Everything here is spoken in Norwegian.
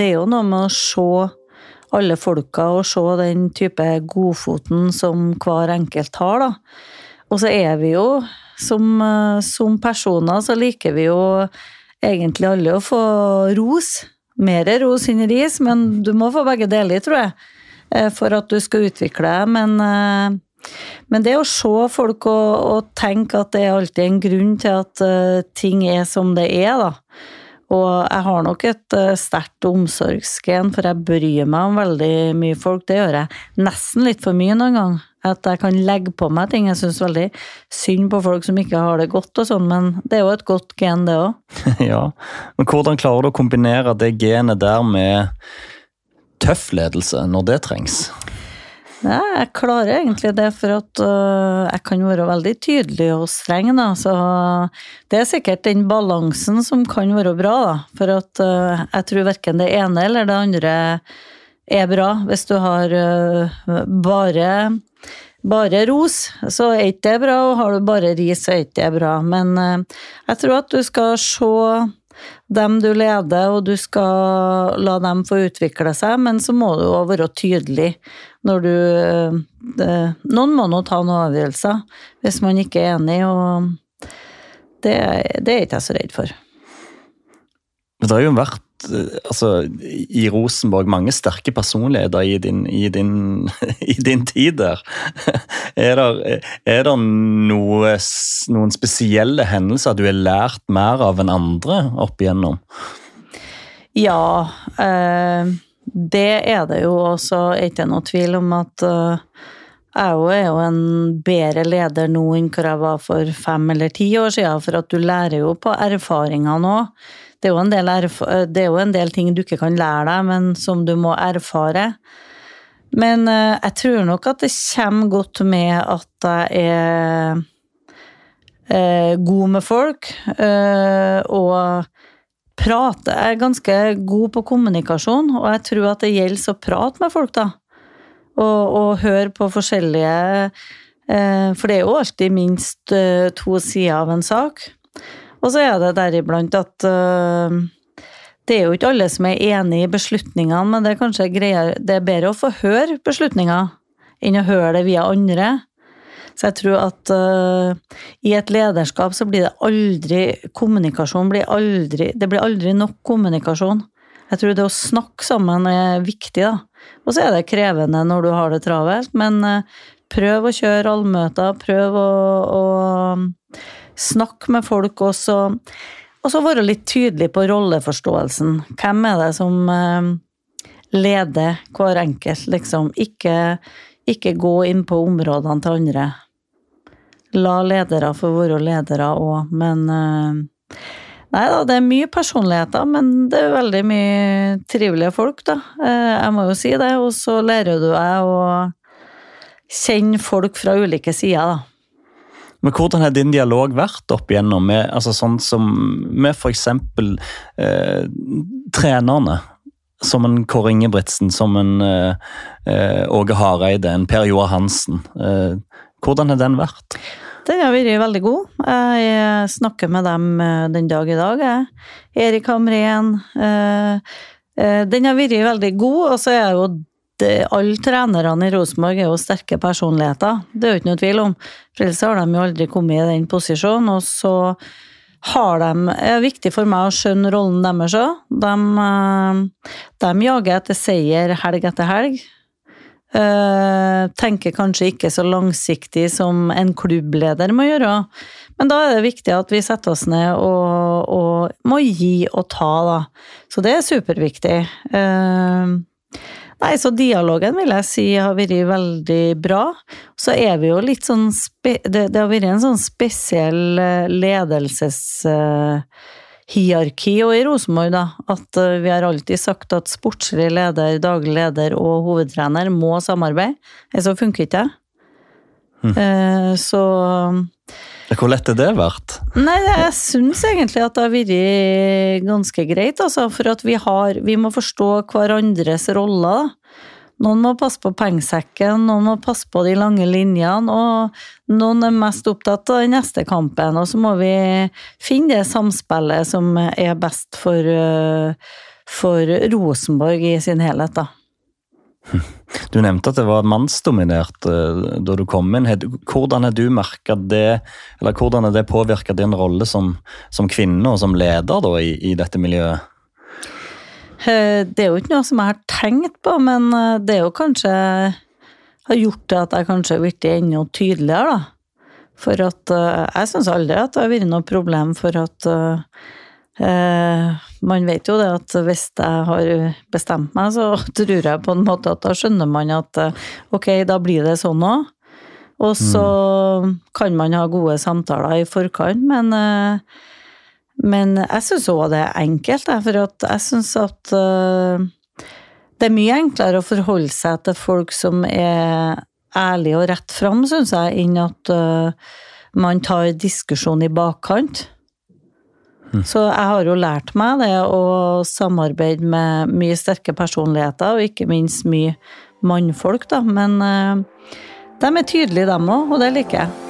det jo noe med å se alle folka og se den type godfoten som hver enkelt har da. Og så vi jo, som personer, så liker vi jo egentlig alle å få ros. Mer ros enn ris, men du må få begge deler, tror jeg, for at du skal utvikle deg. Men det å se folk og tenke at det alltid en grunn til at ting som det da. Og jeg har nok et sterkt omsorgsgen, for jeg bryr meg om veldig mye folk. Det gjør jeg nesten litt for mye noen gang. At jeg kan legge på meg ting. Jeg synes veldig synd på folk som ikke har det godt og sånn, men det jo et godt gen det også. Ja, men hvordan klarer du å kombinere det genet der med tøff ledelse når det trengs? Ja, jeg klarer egentlig det for at jeg kan være veldig tydelig og streng da, så det sikkert den balansen som kan være bra da, for at jeg tror hverken det ene eller det andre bra. Hvis du har bare ros, så ikke det bra, og har du bare ris, så ikke det bra. Men jeg tror at du skal se dem du leder, og du skal la dem få utvikle seg, men så må du også være tydelig når noen må nå ta noen avgjørelser hvis man ikke enig, og det ikke jeg så redd for. Det har jo vært i Rosenborg mange sterke personligheter i din tid der. Er det noen spesielle hendelser du har lært mer av enn andre opp igjennom? Ja, det det jo også, ikke noe tvil om at jeg jo en bedre leder nå enn hva jeg var for 5 eller 10 år siden, for at du lærer jo på erfaringer nå. Det jo en del ting du ikke kan lære deg, men som du må erfare. Men jeg tror nok at det kommer godt med at jeg god med folk, og prater ganske god på kommunikasjon, og jeg tror at det gjelder å prate med folk da, og høre på forskjellige, for det jo alltid minst 2 sider av en sak. Og så det deriblant at det jo ikke alle som enig i beslutningene, men det kanskje det bedre å få høre beslutninger enn å høre det via andre. Så jeg tror at i et lederskap så blir det aldri, kommunikasjon det blir aldri nok kommunikasjon. Jeg tror det å snakke sammen viktig da. Og så det krevende når du har det travelt, men prøv å kjøre allmøter, prøv å snakke med folk også, og så være litt tydelig på rolleforståelsen. Hvem det som leder hver enkelt, liksom? Ikke gå inn på områdene til andre. La ledere få være ledere også, men nei da, det mye personligheter, men det veldig mye trivelige folk da. Jeg må jo si det, og så lærer du deg å kjenne folk fra ulike sider da. Men hvordan har din dialog vært opp igjennom med, sånn som med for eksempel trenerne, som en Kåre Ingebrigtsen, som en Åge Hareide, en Per Joar Hansen. Hvordan har den vært? Den har vært veldig god. Jeg snakker med dem den dag i dag. Erik Hamrén. Den har vært veldig god, og så jo alle trenerne i Rosenborg jo sterke personligheter. Det jo ikke noe tvil om. For ellers har de jo aldri kommet i den posisjonen, og så har de, viktig for meg å skjønne rollen deres også. De jager etter seier helg etter helg. Tenker kanskje ikke så langsiktig som en klubbleder må gjøre, men da det viktig at vi setter oss ned og må gi og ta da. Så det superviktig. Nei, så dialogen vil jeg si har vært veldig bra. Så vi jo litt sånn, det har vært en sånn spesiell ledelseshierarki og i Rosenborg da, at vi har alltid sagt at sportslig leder, daglig leder og hovedtrener må samarbeide. Så funker ikke det. Så hvor lett det vært? Nei, jeg synes egentlig at det har vært ganske greit, for at vi må forstå hverandres roller. Noen må passe på pengesekken, noen må passe på de lange linjene, og noen mest opptatt av den neste kampen, og så må vi finne det samspillet som best for for Rosenborg I sin helhet da. Du nevnte at det var mannsdominert da du kom inn. Hvordan har du merket det, eller hvordan har det påvirket din rolle som kvinne og som leder da, i dette miljøet? Det jo ikke noe som jeg har tenkt på, men det jo kanskje har gjort det at jeg kanskje har blitt enda tydeligere da. For at jeg synes aldri at det har vært noe problem for at man vet jo det at hvis jeg har bestemt meg, så tror jeg på en måte at da skjønner man at ok, da blir det sånn også. Og så kan man ha gode samtaler I forkant, men jeg synes også det enkelt, for at jeg synes at det mye enklere å forholde seg til folk som ærlige og rett frem, synes jeg, enn at man tar diskusjon I bakkant. Så jeg har jo lært meg det å samarbeide med mye sterke personligheter, og ikke minst mye mannfolk da, men de tydelige dem også, og det liker jeg.